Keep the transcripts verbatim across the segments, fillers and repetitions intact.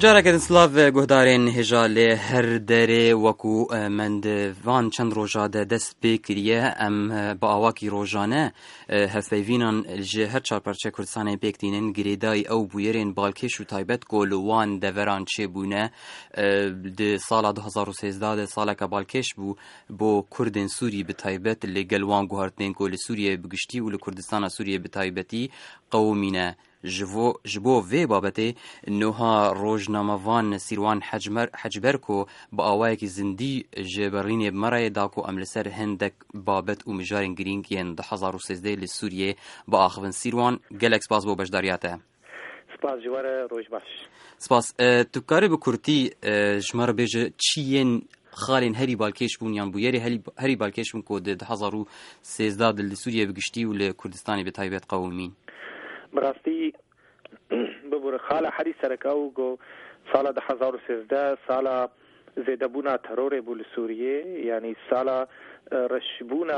جارێکە سلااف گوهدارên هێژا لێ هەر دەرێ وەکو مندڤان چەند ڕۆژادە دەست پێ کردیە ئەم بە ئاواکی ڕۆژانە هەفپەیڤینان ji هەر چارپەرچە کوردستانê پێکتینن girêdayî ew bûyerên balkêş û taybet ku li wan deveran çêbûne di sala du hezar û sêzdeh de saleka balkêş bû bo Kurdên Sûrî bi taybet li gel wan guhartinên ku li Sûriyê bi giştî û li Kurdistana Sûriyê bi taybetî qewmîne. Ji bo vê babetê niha rojnamevan Sîrwan Hecber ku bi awayekî zindî ji berînê bi merayê da ku em li ser hindek babet û mijarên girîng yên du hezar û sêzdeh li Sûriyê biaxivin. Sîrwan gelek spas bo beşdariya te. Spas ji we re roj baş. Spas. Tu karî bi Kurdî ji me re bêje çi yên xalên herî balkêş bûn yan bûyerê herî balkêş bûn ku di du hezar û sêzdeh de li Sûriyê bi giştî û li Kurdistanê bi taybet qewimîn. براستی ببور خاله حری سرکاو گو سالا ده هزار و سیزده سالا زیدبونا ترور بول سوریه یعنی سالا رشبونا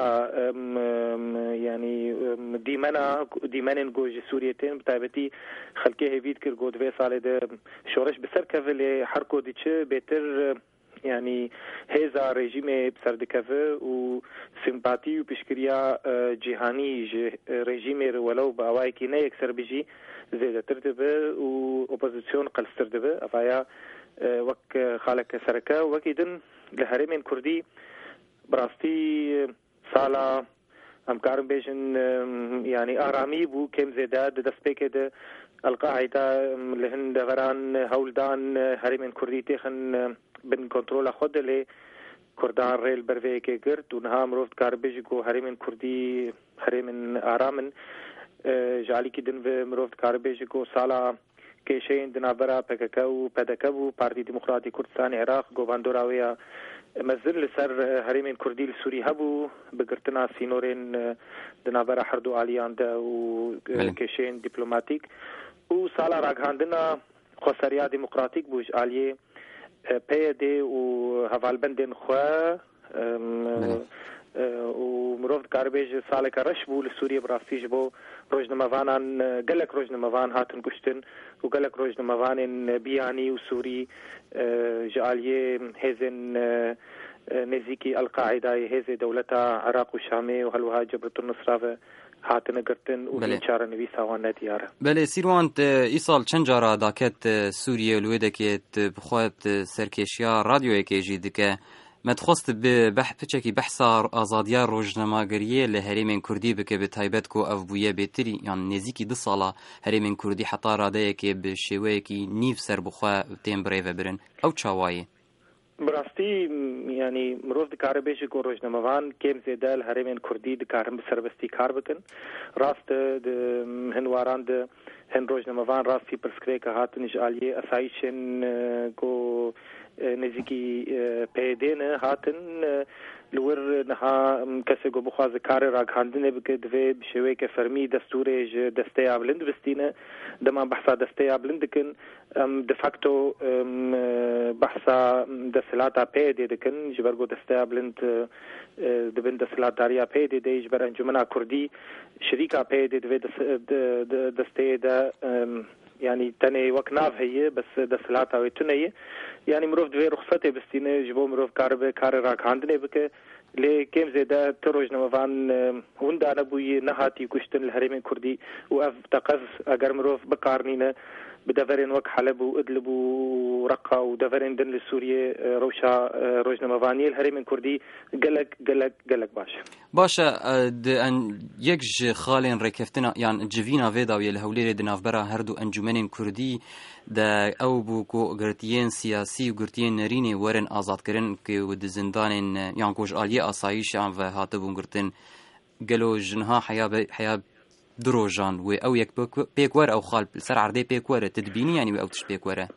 یعنی دیمنا دیمنن گوج سوریه تن بتایبتی خلکه هوید کر گو دوی ساله ده شورش بسر کولی هر کو دیچه بهتر یعنی هزا رژیم بسردکوه و سیمپاتی و پیشکریا جهانی رژیم ولو با اوای کی نه اکثر بجی زیاده تر دبه و اپوزیسیون قلستر دبه افایا وک خالق سرکه وکیدن لهرمین کردی براستی سالا امکارم بیشن یعنی آرامی بو کم زیاده دست پیکه ده القاعده لهن دوران هولدان هرمین کردی تخن بن کنترل خود لی کردان ریل بروی که گرد و نها مروفت کاربیجی کو هرمین کردی هرمین آرامن جالی کی دن و مروفت کاربیجی کو سالا کشین دنابرا پککو پدکو پارتی دموکراتی کردستان عراق گواندوراویا مزل سر هرمین کردی سوری هبو بگرتنا سینورین دنابرا هردو آلیان ده و کشین دیپلوماتیک و سالا راگهاندنا خسریا دموکراتیک بوش آلیه پیده و حوالبندن خواه و مروفت کاربیج ساله که رش بو لسوریه براستی جبو روجنموانان گلک روجنموان هاتن کشتن و گلک روجنموانن بیانی و سوری جعالیه هزن نزیکی القاعده هز دولتا عراق و شامی و هلوها جبرت النصره هاتنه گرتن و بیچاره نویسا وان ندیاره. بله سیروان ایسال چند جارا داکت سوریه لوی دکت بخواد سرکشیا رادیو اکیجی دکه متخصص به بحث چکی بحث آزادیا روزنامه‌گریه لهرمین کردی بکه به تایبت کو افبویه بهتری یعنی نزدیکی دو ساله هرمین کردی حتی راده که به شیوه کی نیف سر بخوا تیم بریو برن او چاوایی براستی یعنی مروز دکاره بیشی کو روزنامه‌وان کم زیدال هرمین کردی دکارم سرویستی کار بکن راست هنواران ده هن روزنامه‌وان راستی پرسکری که هاتن جالیه اسایشن کو نزیکی پیدینه هاتن لور نها کسی گو بخواز کار راگهاندنه بکه دوی بشوی که فرمی دستوره ج دسته آبلند بستینه دما بحثا دسته آبلند کن دفاکتو بحثا دستلاتا پیده دکن جبرگو دسته آبلند دبن دستلات داریا پیده ده جبر انجمنا کردی شریکا پیده دوی دسته ده يعني تاني وقت ناف هي بس دسلاتها ويتنية يعني مروف دوي رخصتي بستينه جبو مروف كارب كار راك عندنا بك لي كيم زيدا تروج نمفان وندا نبوي نهاتي كشتن الهرمين كردي وأف تقف أجر مروف بقارنينا بدفرين وك حلب وإدلب ورقة ودفرين دن لسوريا روشا روجنا مفانيل هرمين كردي قلق قلق قلق باشا باشا ان يكج خالين ركفتنا يعني جفينا فيدا ويا الهولير دناف برا هردو انجمنين كردي دا او بوكو قرتيين سياسي وقرتيين نريني ورن آزاد كرن كي ود زندانين يعني كوج آلية آسايش عن فهاتبون قرتين قالوا جنها حيا حيا دروجان و او یک پیکور او خال سر عرضه پیکور تدبینی یعنی او تش پیکوره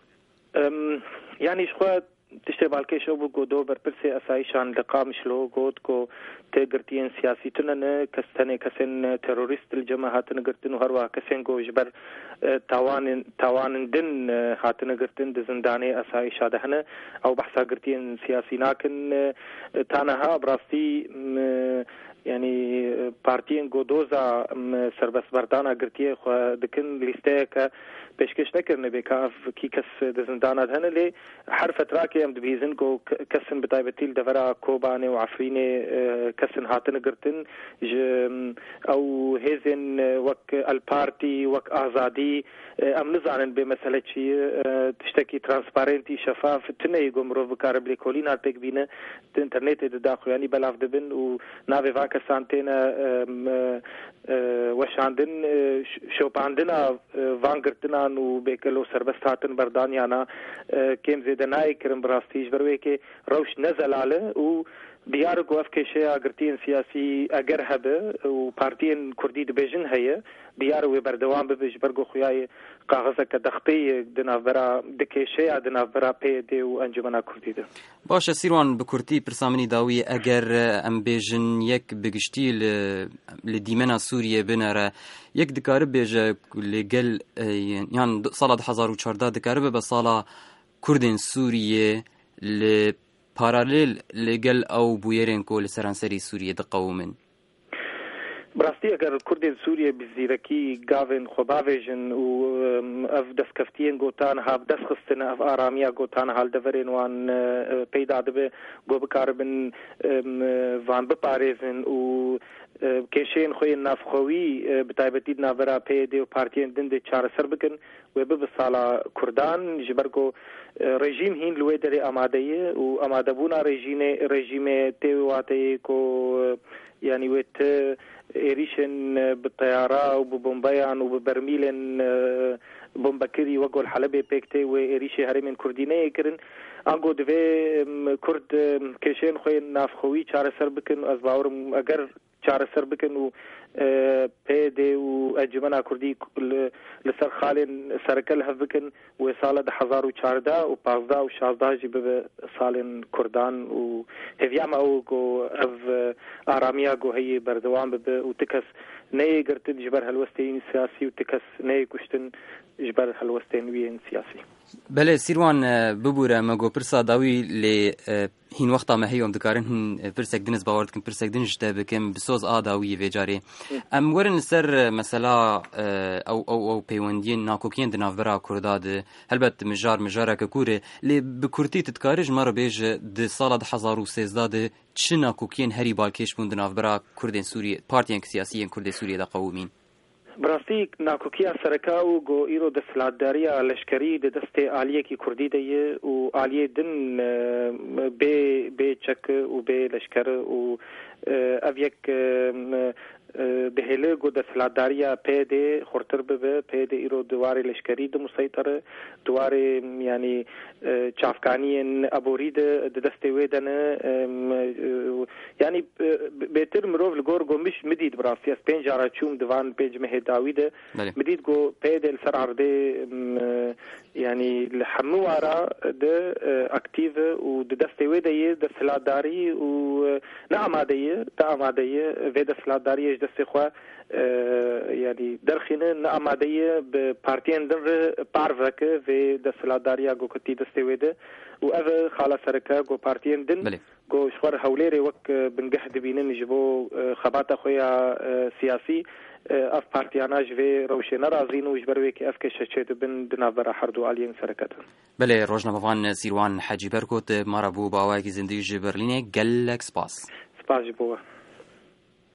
یعنی شخوات تشتي بالكيش أبو جودو بربرسي أسايشان لقام شلو جود كو تقرتين سياسي تنن كستني كسن تيروريست الجماعات نقرتين وهروا كسن جو جبر توان توان دن هات نقرتين دزنداني أسايش هذا هنا أو بحثا قرتين سياسي لكن تانها براستي يعني بارتيين گودوزا سربست بردانا گرتیه خو دکن لیسته که پیشکش نکرنه بکاف کی کس دزندانات هنه لی هر فتره که ام دبیزن کو کسن بتایبتیل دورا کوبانه و عفرینه کسن هاتن گرتن او هزن وک البارتي وك آزادي ام نزانن بمسألة شيء تشتكي ترانسبارنتي شفاف تنهي قمرو بكارب لكولينا تكبينه انترنت داخل يعني بلاف دبن ونافي فاكا سانتينا وش عندن شو عندنا فانغرتنا وبيكلو سربستاتن بردانيانا كيم زيدناي كرم براستيج برويكي روش نزل على و دیار گو اف کشه اگرتین سیاسی اگر هبه و پارتین کردی دبیجن هیه دیار و بردوام ببیج برگو خویای کاغذ که دختی دناف برا دکشه دناف برا پیده و انجمنا کردی ده. باشه سیروان بکردی پرسامنی داوی اگر ام بیجن یک بگشتی لدیمنا سوریه بنره یک دکاره بیجه لگل یعنی سال دو هزار و چهارده دکاره به سال کردین سوریه ل پارالل لگل او بویرین کو لسرانسری سوریه دقومن براستی اگر کردین سوریه بزیرکی گاون خباویجن و اف دسکفتین گوتان هاب دسخستن اف آرامیا گوتان حال دورین وان پیدا دبه گو بکاربن وان بپاریزن و کشین خوی نافخوی بتایبتی ناورا پیده و پارتین دنده چار سر بکن و به سالا کردان جبرگو رژیم هین لوی در آماده و آماده بونا رژیم رژیم تیواتی کو يعني ويت إيريشن بالطيارة وببومبيان وببرميلن بومبكري وقول حلبة بيكتي وإيريشي هرمين كردينية كرن أنقو دفي كرد كيشين خوي نافخوي چار سر بكن از باورم اگر چار سر بكن و پیده و اجمنا کردی لسر خالن سرکل هف بکن و سال ده هزار و چارده و پازده و شازده جی به سالن کردان و هفیام او گو اف آرامیا گو هی بردوام به و تکس نی گرتن جبر هلوستین سیاسی و تکس نی کشتن جبر هلوستین وین سیاسی. بله سیروان ببوره مگو پرسا داوی ل هین وقتا ما هیوم دکارن هن پرسک دنس باورد کن پرسک دنش ده بکم بسوز آداوی ویجاری ام ورن سر مثلا او او او پیوندین ناکوکین دناف برا کرداد هلبت مجار مجاره ککوره لی بکورتی تتکارج مرا بیج ده سال ده هزار و سیزده چه ناکوکین هری بالکش بون دناف برا کردین سوریه پارتین سیاسیین کرد سوریه دا قومین براستی ناکوکیا سرکاو گو ایرو د سلاداریا لشکری د دسته عالیه کی کردی دی او عالیه دن به به چک او به لشکر او اویک بهله گو د سلاداریا پیده خورتر به پیده ایرو دواره لشکری د مسیطر دواره یعنی چافکانی ابورید د دسته ودن یعنی بهتر مروف لگور گو مش مدید براستی از پنج جارا چوم دوان پیج مه داویده مدید گو پیده سر عرضه یعنی الحموارا د اکتیو و د دسته وده د سلاداری و نه آماده تا آماده وده سلاداری دسته خو يعني درخينا نعمادية ببارتين در بارفك في دسلاداريا جو كتي دستويدة وأذا خالا سركا جو بارتين دن جو شوار هوليري وك بنجحد بينن يجبو خباتا خويا سياسي اف بارتياناج في روشنا رازين وجبروي كي افكش شيت بن دنافرا حردو علين سركات بله روجنا بفان سيروان حاجي بركوت مرابو باواكي زندگی برلینه گلک سپاس سپاس جبوه